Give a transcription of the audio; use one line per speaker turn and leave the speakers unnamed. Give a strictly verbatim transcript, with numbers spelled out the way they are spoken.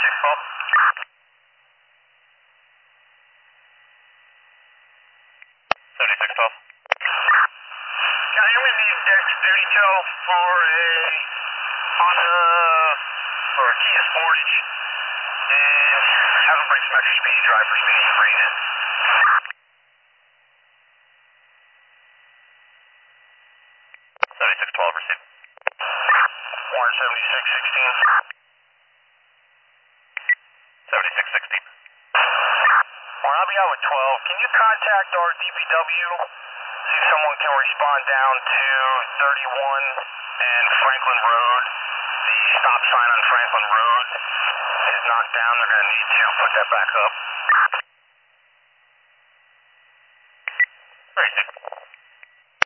thirty-six twelve. seventy-six twelve. County, I'm going to need extra detail for a Honda or a Kia Sportage, and have them bring some extra speedy drivers. We need to bring it. seventy-six twelve, received. one seventy-six sixteen. seventy-six sixteen. Well, I'll be out with twelve. Can you contact our D P W? See if someone can respond down to thirty-one and Franklin Road. The stop sign on Franklin Road is knocked down. They're going to need to put that back up. thirty-six.